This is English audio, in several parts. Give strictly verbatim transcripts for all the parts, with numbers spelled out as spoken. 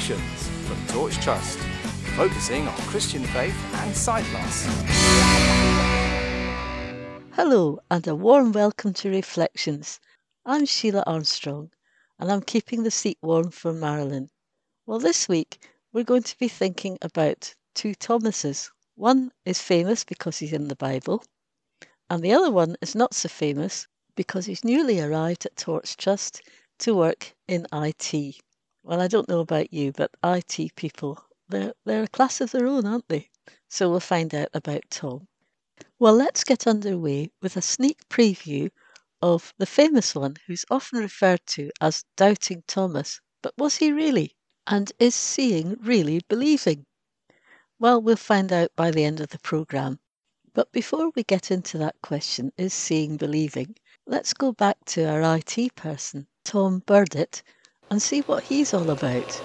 Reflections from Torch Trust, focusing on Christian faith and sight loss. Hello and a warm welcome to Reflections. I'm Sheila Armstrong and I'm keeping the seat warm for Marilyn. Well, this week we're going to be thinking about two Thomases. One is famous because he's in the Bible, and the other one is not so famous because he's newly arrived at Torch Trust to work in I T. Well, I don't know about you, but I T people, they're, they're a class of their own, aren't they? So we'll find out about Tom. Well, let's get underway with a sneak preview of the famous one who's often referred to as Doubting Thomas. But was he really? And is seeing really believing? Well, we'll find out by the end of the programme. But before we get into that question, is seeing believing, let's go back to our I T person, Tom Burdett, and see what he's all about.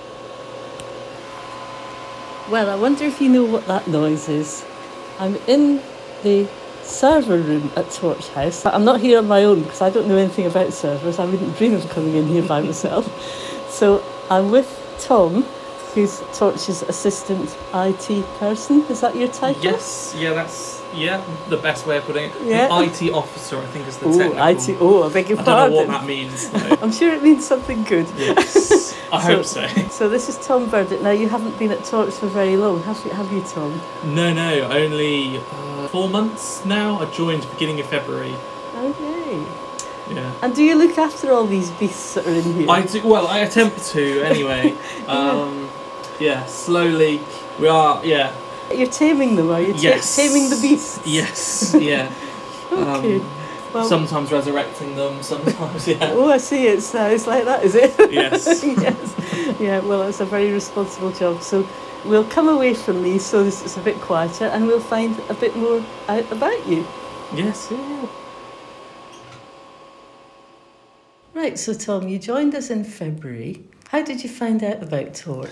Well, I wonder if you know what that noise is. I'm in the server room at Torch House. I'm not here on my own because I don't know anything about servers. I wouldn't dream of coming in here by myself. So I'm with Tom, who's Torch's assistant I T person. Is that your title? Yes, yeah, that's yeah the best way of putting it. Yeah. The I T officer, I think, is the Ooh, technical. I T. Oh, I beg your I pardon. don't know what that means, though. I'm sure it means something good. Yes, I So- hope so. So this is Tom Burdett. Now, you haven't been at Torch for very long, have you, have you Tom? No, no, only uh, four months now. I joined beginning of February. Okay. Yeah. And do you look after all these beasts that are in here? I do, well, I attempt to anyway. um, yeah, slowly. We are, yeah. You're taming them, are you? Ta- Yes. Taming the beasts? Yes, yeah. Okay. Um, Well- sometimes resurrecting them, sometimes, yeah. Oh, I see. It's, uh, it's like that, is it? Yes. Yes. Yeah, well, it's a very responsible job. So we'll come away from these so this is a bit quieter and we'll find a bit more out about you. Yes. Yeah. Right, so Tom, you joined us in February. How did you find out about Torch?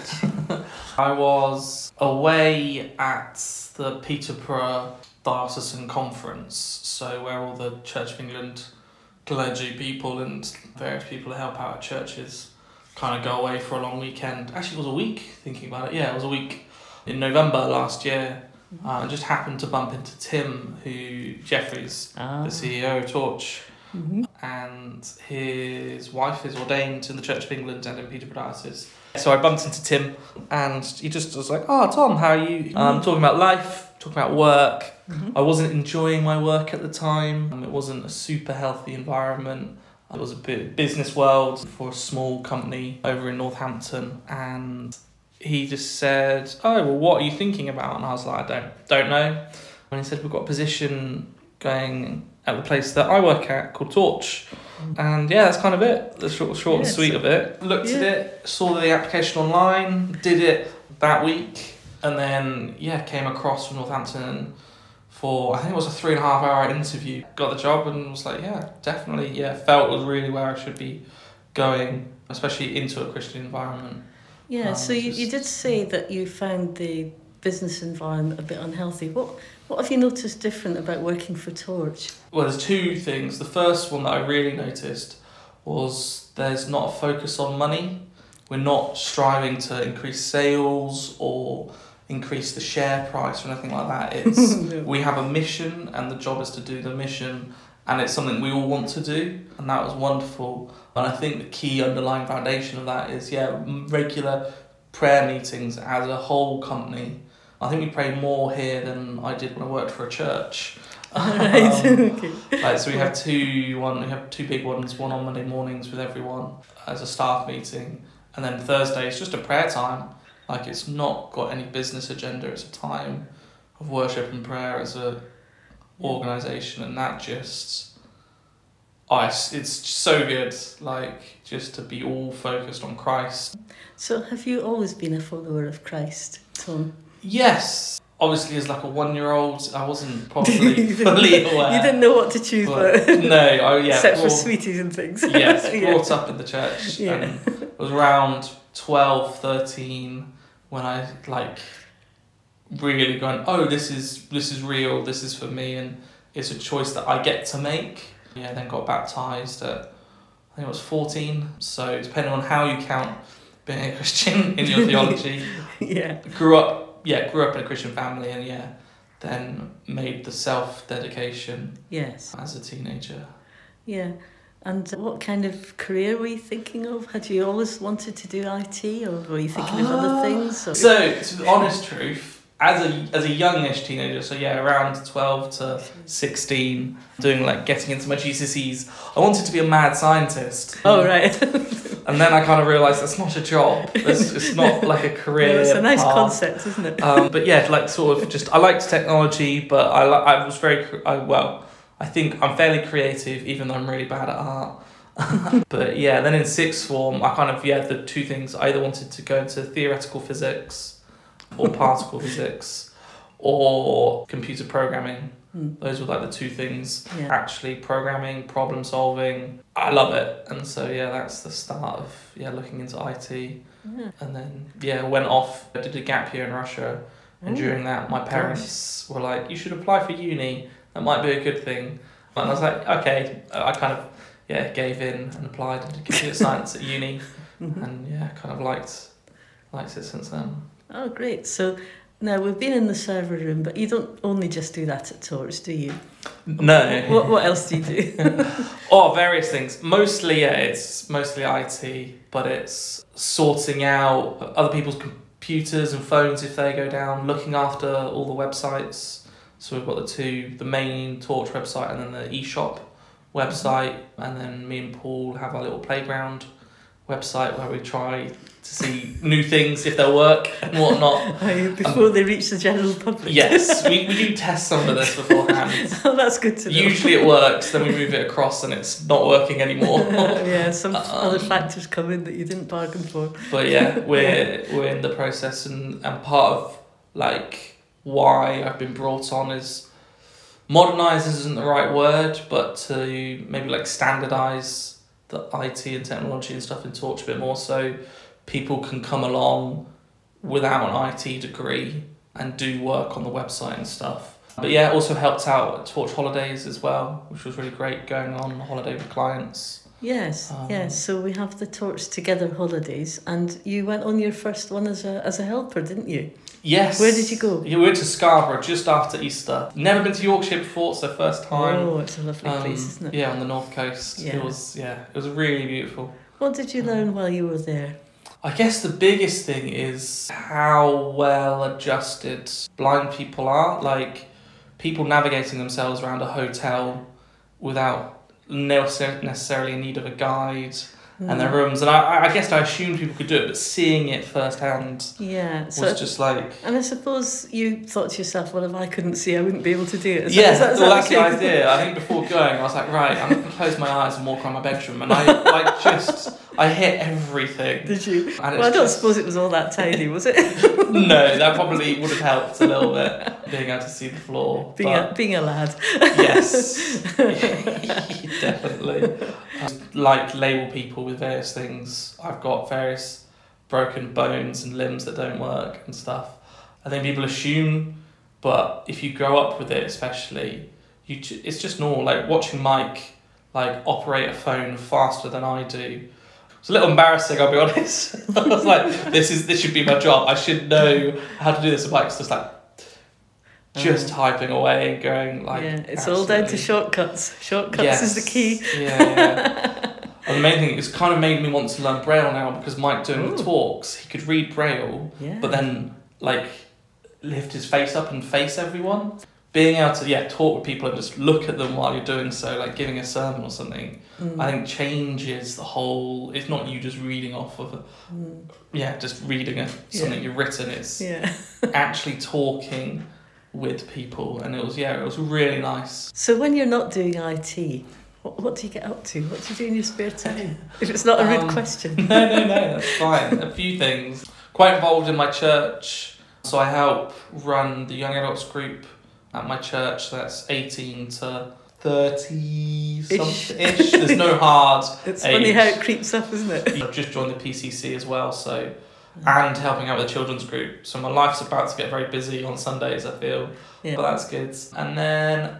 I was away at the Peterborough Diocesan Conference, so where all the Church of England clergy people and various people who help out at churches kind of go away for a long weekend. Actually, it was a week, thinking about it. Yeah, it was a week in November last year. Uh, and just happened to bump into Tim, who Jeffries, Ah. the C E O of Torch, Mm-hmm. and his wife is ordained in the Church of England and in Peterborough Diocese. So I bumped into Tim, and he just was like, "Oh, Tom, how are you?" Um, talking about life, talking about work. Mm-hmm. I wasn't enjoying my work at the time. It wasn't a super healthy environment. It was a bit business world for a small company over in Northampton, and he just said, "Oh, well, what are you thinking about?" And I was like, "I don't, don't know." And he said, "We've got a position going at the place that I work at called Torch." And yeah, that's kind of it. The short, short and Yeah, sweet so- of it. Looked at yeah. it, saw the application online, did it that week, and then yeah, came across from Northampton for I think it was a three and a half hour interview. Got the job and was like, yeah, definitely, yeah, felt it was really where I should be going, especially into a Christian environment. Yeah, Um, so you, you just- did say that you found the business environment a bit unhealthy. What what have you noticed different about working for Torch? Well, there's two things. The first one that I really noticed was there's not a focus on money. We're not striving to increase sales or increase the share price or anything like that. It's No. we have a mission and the job is to do the mission, and it's something we all want to do, and that was wonderful. And I think the key underlying foundation of that is yeah, regular prayer meetings as a whole company. I think we pray more here than I did when I worked for a church. Right, Um, okay. Like, so we have two one we have two big ones, one on Monday mornings with everyone as a staff meeting, and then Thursday is just a prayer time. Like, it's not got any business agenda, it's a time of worship and prayer as a organisation, and that just oh, it's, it's so good, like, just to be all focused on Christ. So have you always been a follower of Christ, Tom? Yes, obviously as like a one-year-old, I wasn't probably You didn't- fully aware. You didn't know what to choose, But but no, oh yeah, except for brought- sweeties and things. yes, Yeah. brought up in the church. Yeah. And it was around twelve, thirteen when I like really going, oh, this is this is real, this is for me, and it's a choice that I get to make. Yeah, then got baptised at I think it was fourteen. So depending on how you count being a Christian in your theology. Yeah. Grew up, yeah, grew up in a Christian family, and yeah, then made the self-dedication Yes. as a teenager. Yeah. And what kind of career were you thinking of? Had you always wanted to do I T, or were you thinking of other things? Or? So, to the honest truth, as a as a youngish teenager, so yeah, around twelve to sixteen, doing like getting into my G C S Es, I wanted to be a mad scientist. Oh, right. And then I kind of realised that's not a job. It's, it's not like a career. No, it's a nice path. concept, isn't it? Um, but yeah, like sort of just I liked technology, but I li- I was very cr- I, well. I think I'm fairly creative, even though I'm really bad at art. But yeah, then in sixth form, I kind of, yeah, the two things, I either wanted to go into theoretical physics or particle physics or computer programming. Mm. Those were like the two things. Yeah. Actually programming, problem solving, I love it. And so yeah, that's the start of yeah looking into I T. Yeah. And then yeah, went off, I did a gap year in Russia. And Ooh, during that, my parents were like, you should apply for uni. That might be a good thing. And I was like, okay. I kind of, yeah, gave in and applied into computer science at uni. Mhm. And yeah, kind of liked liked it since then. Oh, great. So now we've been in the server room, but you don't only just do that at Torch, do you? No. What What else do you do? Oh, various things. Mostly, yeah, it's mostly I T, but it's sorting out other people's computers and phones if they go down, looking after all the websites. So we've got the two, the main Torch website and then the eShop website. And then me and Paul have our little playground website where we try to see new things if they'll work and whatnot. Before um, they reach the general public. Yes, we, we do test some of this beforehand. Oh, that's good to know. Usually it works, then we move it across and it's not working anymore. Yeah, some um, other factors come in that you didn't bargain for. But yeah, we're we're in the process, and, and part of like why I've been brought on is modernise isn't the right word, but to maybe like standardise the I T and technology and stuff in Torch a bit more, so people can come along without an I T degree and do work on the website and stuff. But yeah, it also helped out at Torch Holidays as well, which was really great, going on holiday with clients. Yes, Um, yes. So we have the Torch Together holidays, and you went on your first one as a as a helper, didn't you? Yes. Where did you go? Yeah, we went to Scarborough just after Easter. Never been to Yorkshire before, so first time. Oh, it's a lovely Um, place, isn't it? Yeah, on the north coast. Yeah. It was yeah, it was really beautiful. What did you learn while you were there? I guess the biggest thing is how well adjusted blind people are. Like people navigating themselves around a hotel without necessarily in need of a guide. Mm. And their rooms, and I, I guess I assumed people could do it, but seeing it firsthand, yeah, was so, just like. And I suppose you thought to yourself, well, if I couldn't see, I wouldn't be able to do it. Is Yeah, that, is that, is well, that that's the idea. I think before going, I was like, right, I'm going to close my eyes and walk around my bedroom, and I like just, I hit everything. Did you? And well, I don't just... suppose it was all that tiny, was it? No, that probably would have helped a little bit, being able to see the floor. Being but... a being a lad. Yes, definitely. I like label people with various things. I've got various broken bones and limbs that don't work and stuff. I think people assume, but if you grow up with it, especially, you it's just normal. Like watching Mike like operate a phone faster than I do. It's a little embarrassing, I'll be honest. I was like, this is this should be my job. I should know how to do this. And Mike's just like. Just um, typing away and going like. Yeah, it's all down to shortcuts. Shortcuts yes. is the key. Yeah, yeah. And the main thing, it's kind of made me want to learn Braille now, because Mike doing Ooh. the talks, he could read Braille, yeah. but then like lift his face up and face everyone. Being able to yeah talk with people and just look at them while you're doing so, like giving a sermon or something, mm. I think changes the whole. It's not you just reading off of a, mm. yeah, just reading a, something yeah. you've written. It's yeah. actually talking with people, and it was yeah it was really nice. So when you're not doing I T, what, what do you get up to? What do you do in your spare time? If it's not a rude um, question. No, no, no, that's fine. A few things. Quite involved in my church, so I help run the young adults group at my church. So that's eighteen to thirty something ish. There's no hard It's age. funny how it creeps up, isn't it? I've just joined the P C C as well, so and helping out with the children's group. So my life's about to get very busy on Sundays, I feel. Yeah. But that's good. And then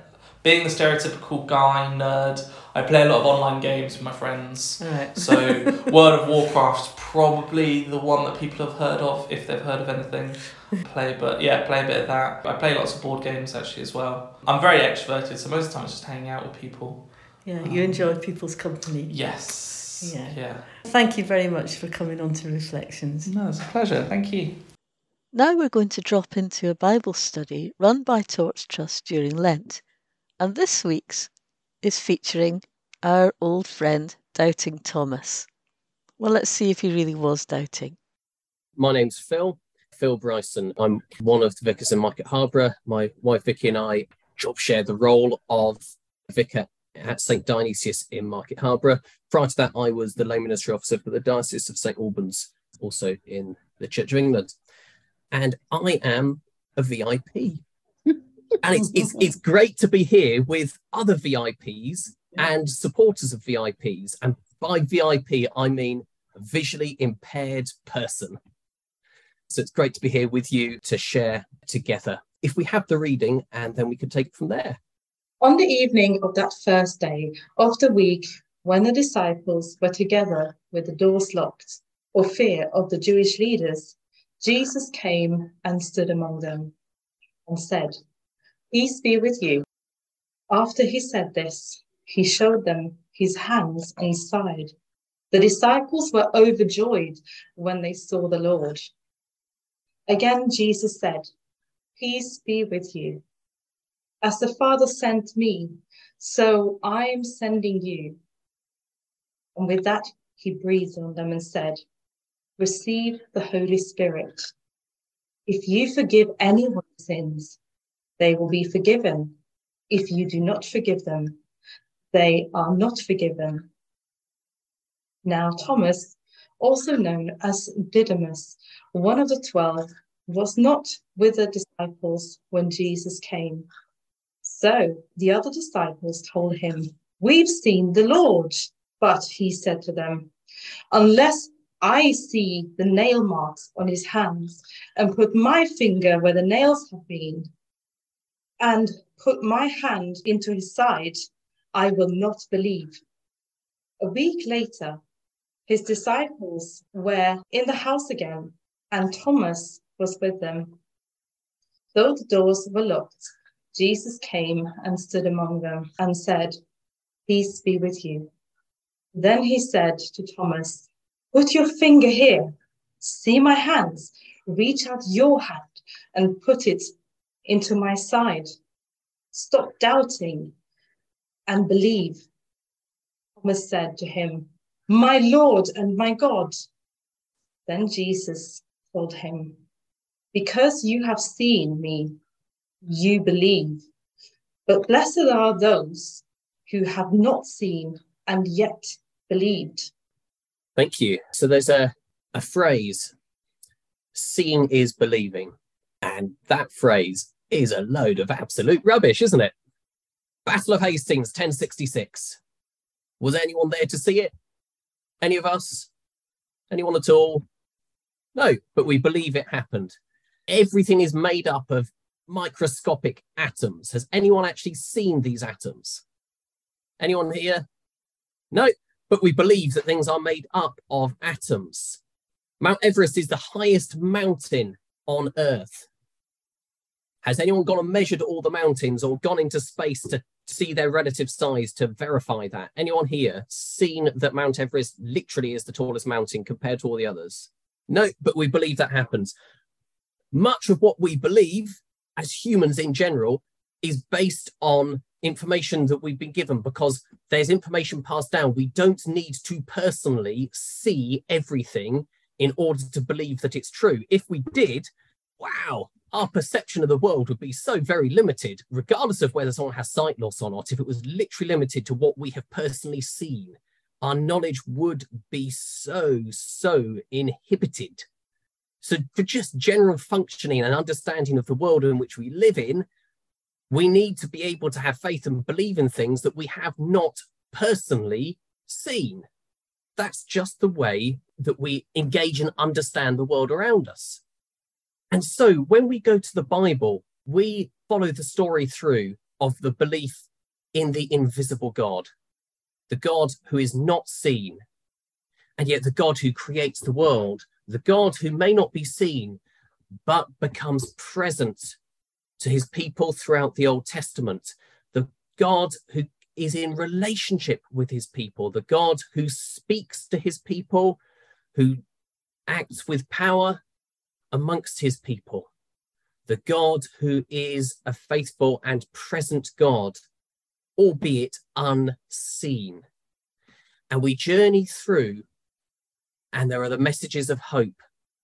being the stereotypical guy, nerd, I play a lot of online games with my friends. Right. So World of Warcraft's probably the one that people have heard of, if they've heard of anything. Play, but yeah, play a bit of that. I play lots of board games actually as well. I'm very extroverted, so most of the time it's just hanging out with people. Yeah, you um, enjoy people's company. Yes. Yeah. Yeah. Thank you very much for coming on to Reflections. No, it's a pleasure. Thank you. Now we're going to drop into a Bible study run by Torch Trust during Lent. And this week's is featuring our old friend, Doubting Thomas. Well, let's see if he really was doubting. My name's Phil, Phil Bryson. I'm one of the vicars in Market Harborough. My wife Vicky and I job share the role of vicar at Saint Dionysius in Market Harborough. Prior to that, I was the lay ministry officer for the Diocese of Saint Albans, also in the Church of England. And I am a V I P. And it's, it's it's great to be here with other V I Ps and supporters of V I Ps. And by V I P, I mean a visually impaired person. So it's great to be here with you to share together. If we have the reading, and then we can take it from there. On the evening of that first day of the week, when the disciples were together with the doors locked, for fear of the Jewish leaders, Jesus came and stood among them and said, "Peace be with you." After he said this, he showed them his hands and side. The disciples were overjoyed when they saw the Lord. Again, Jesus said, "Peace be with you. As the Father sent me, so I am sending you." And with that, he breathed on them and said, "Receive the Holy Spirit. If you forgive anyone's sins, they will be forgiven. If you do not forgive them, they are not forgiven." Now Thomas, also known as Didymus, one of the twelve, was not with the disciples when Jesus came. So the other disciples told him, "We've seen the Lord." But he said to them, "Unless I see the nail marks on his hands and put my finger where the nails have been and put my hand into his side, I will not believe." A week later, his disciples were in the house again, and Thomas was with them. Though the doors were locked, Jesus came and stood among them and said, "Peace be with you." Then he said to Thomas, "Put your finger here. See my hands. Reach out your hand and put it into my side. Stop doubting and believe." Thomas said to him, "My Lord and my God." Then Jesus told him, "Because you have seen me, you believe. But blessed are those who have not seen and yet believed." Thank you. So there's a, a phrase, "seeing is believing." And that phrase is a load of absolute rubbish, isn't it? Battle of Hastings, ten sixty-six. Was anyone there to see it? Any of us? Anyone at all? No, but we believe it happened. Everything is made up of microscopic atoms. Has anyone actually seen these atoms? Anyone here? No, but we believe that things are made up of atoms. Mount Everest is the highest mountain on Earth. Has anyone gone and measured all the mountains or gone into space to see their relative size to verify that? Anyone here seen that Mount Everest literally is the tallest mountain compared to all the others? No, but we believe that happens. Much of what we believe as humans in general is based on information that we've been given, because there's information passed down. We don't need to personally see everything in order to believe that it's true. If we did, wow, our perception of the world would be so very limited, regardless of whether someone has sight loss or not. If it was literally limited to what we have personally seen, our knowledge would be so, so inhibited. So for just general functioning and understanding of the world in which we live in, we need to be able to have faith and believe in things that we have not personally seen. That's just the way that we engage and understand the world around us. And so when we go to the Bible, we follow the story through of the belief in the invisible God, the God who is not seen, and yet the God who creates the world, the God who may not be seen, but becomes present to his people throughout the Old Testament, the God who is in relationship with his people, the God who speaks to his people, who acts with power amongst his people, the God who is a faithful and present God, albeit unseen. And we journey through, and there are the messages of hope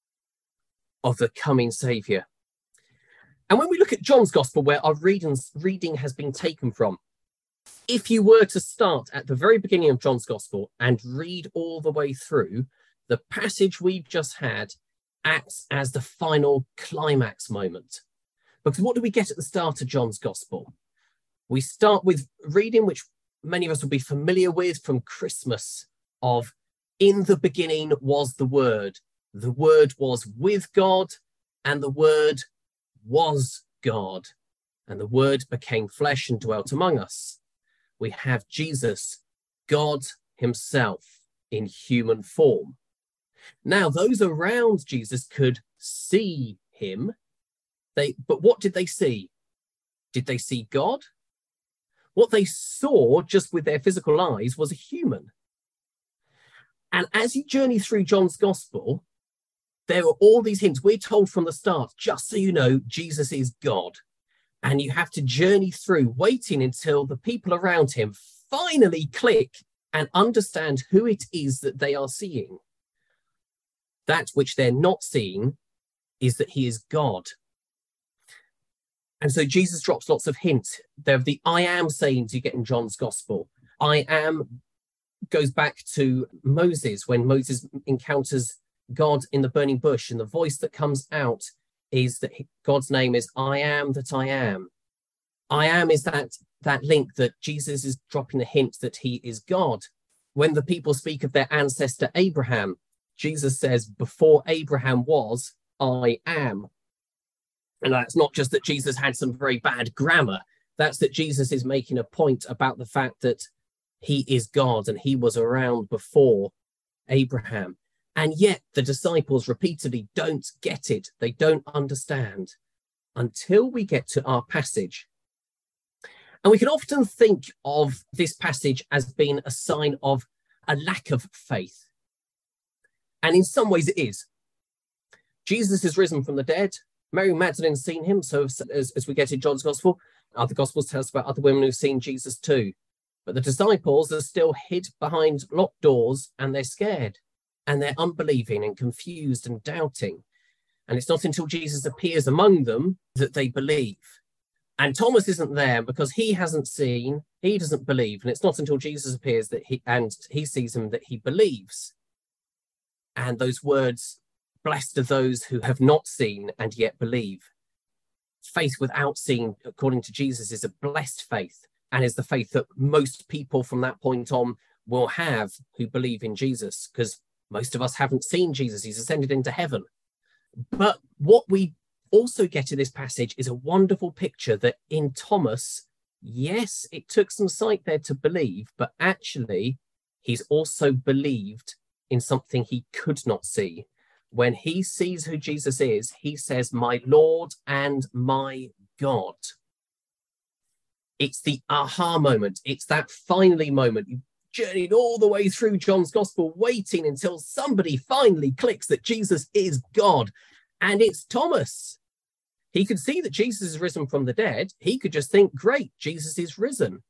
of the coming Saviour. And when we look at John's Gospel, where our reading, reading has been taken from, if you were to start at the very beginning of John's Gospel and read all the way through, the passage we've just had acts as the final climax moment. Because what do we get at the start of John's Gospel? We start with reading, which many of us will be familiar with from Christmas, of "In the beginning was the Word. The Word was with God, and the Word was God. And the Word became flesh and dwelt among us." We have Jesus, God himself, in human form. Now, those around Jesus could see him, they, but what did they see? Did they see God? What they saw just with their physical eyes was a human. And as you journey through John's Gospel, there are all these hints. We're told from the start, just so you know, Jesus is God. And you have to journey through, waiting until the people around him finally click and understand who it is that they are seeing. That which they're not seeing is that he is God. And so Jesus drops lots of hints. There are the I am sayings you get in John's Gospel. I am goes back to Moses, when Moses encounters God in the burning bush, and the voice that comes out is that God's name is I am that I am. I am is that, that link that Jesus is dropping the hint that he is God. When the people speak of their ancestor Abraham, Jesus says, before Abraham was, I am. And that's not just that Jesus had some very bad grammar. That's that Jesus is making a point about the fact that he is God and he was around before Abraham. And yet the disciples repeatedly don't get it. They don't understand until we get to our passage. And we can often think of this passage as being a sign of a lack of faith. And in some ways it is. Jesus is risen from the dead. Mary Magdalene's seen him. So as, as we get in John's Gospel, other Gospels tell us about other women who've seen Jesus too. But the disciples are still hid behind locked doors, and they're scared. And they're unbelieving and confused and doubting. And it's not until Jesus appears among them that they believe. And Thomas isn't there because he hasn't seen, he doesn't believe. And it's not until Jesus appears that he and he sees him that he believes. And those words, blessed are those who have not seen and yet believe. Faith without seeing, according to Jesus, is a blessed faith, and is the faith that most people from that point on will have who believe in Jesus, because most of us haven't seen Jesus. He's ascended into heaven. But what we also get in this passage is a wonderful picture that in Thomas, yes, it took some sight there to believe, but actually he's also believed in something he could not see. When he sees who Jesus is, he says, my Lord and my God. It's the aha moment. It's that finally moment. You journeyed all the way through John's Gospel, waiting until somebody finally clicks that Jesus is God. And it's Thomas. He could see that Jesus is risen from the dead. He could just think, great, Jesus is risen.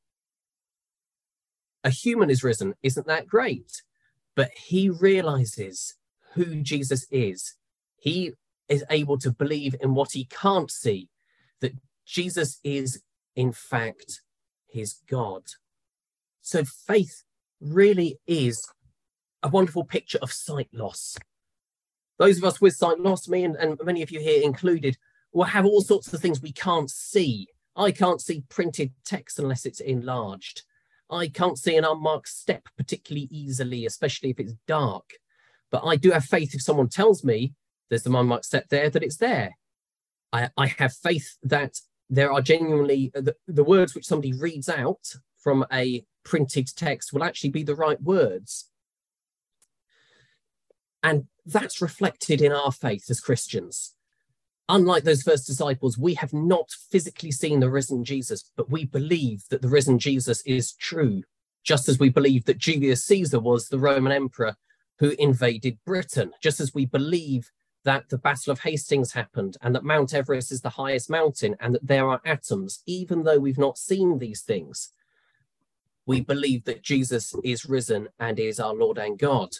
A human is risen. Isn't that great? But he realizes who Jesus is. He is able to believe in what he can't see, that Jesus is, in fact, his God. So faith really is a wonderful picture of sight loss. Those of us with sight loss, me and, and many of you here included, will have all sorts of things we can't see. I can't see printed text unless it's enlarged. I can't see an unmarked step particularly easily, especially if it's dark. But I do have faith if someone tells me there's an unmarked step there, that it's there. I, I have faith that there are genuinely the, the words which somebody reads out from a printed text will actually be the right words. And that's reflected in our faith as Christians. Unlike those first disciples, we have not physically seen the risen Jesus, but we believe that the risen Jesus is true, just as we believe that Julius Caesar was the Roman emperor who invaded Britain, just as we believe that the Battle of Hastings happened and that Mount Everest is the highest mountain and that there are atoms, even though we've not seen these things. We believe that Jesus is risen and is our Lord and God,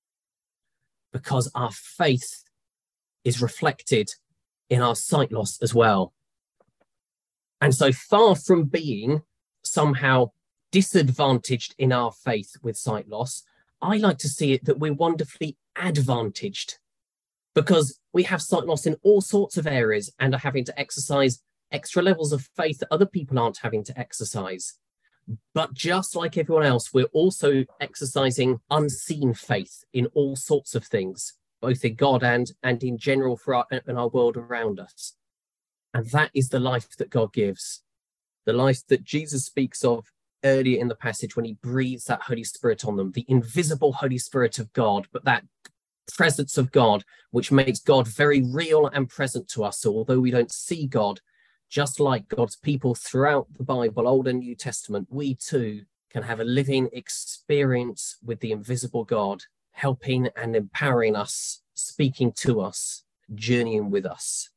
because our faith is reflected in our sight loss as well. And so far from being somehow disadvantaged in our faith with sight loss, I like to see it that we're wonderfully advantaged, because we have sight loss in all sorts of areas and are having to exercise extra levels of faith that other people aren't having to exercise. But just like everyone else, we're also exercising unseen faith in all sorts of things, both in God and, and in general for our, in our world around us. And that is the life that God gives, the life that Jesus speaks of earlier in the passage when he breathes that Holy Spirit on them, the invisible Holy Spirit of God, but that presence of God, which makes God very real and present to us. So although we don't see God, just like God's people throughout the Bible, Old and New Testament, we too can have a living experience with the invisible God, helping and empowering us, speaking to us, journeying with us.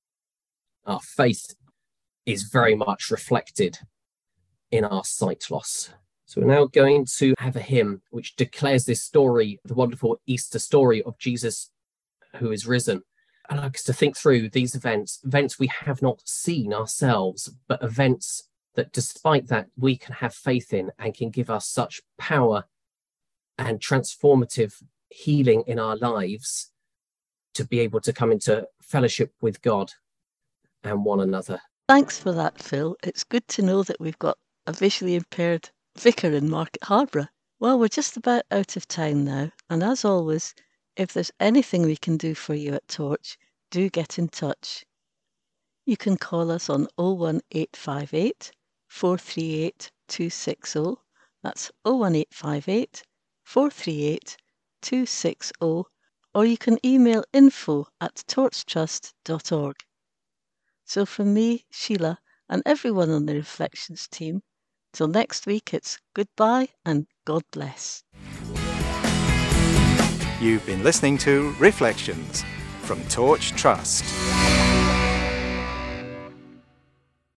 Our faith is very much reflected in our sight loss. So we're now going to have a hymn which declares this story, the wonderful Easter story of Jesus who is risen. I like us to think through these events, events we have not seen ourselves, but events that despite that we can have faith in and can give us such power and transformative healing in our lives to be able to come into fellowship with God and one another. Thanks for that, Phil. It's good to know that we've got a visually impaired vicar in Market Harborough. Well, we're just about out of time now, and as always, if there's anything we can do for you at Torch, do get in touch. You can call us on oh one eight five eight, four three eight, two six oh. That's oh one eight five eight, four three eight, two six oh, or you can email info at torchtrust dot org. So from me, Sheila, and everyone on the Reflections team, till next week, it's goodbye and God bless. You've been listening to Reflections from Torch Trust.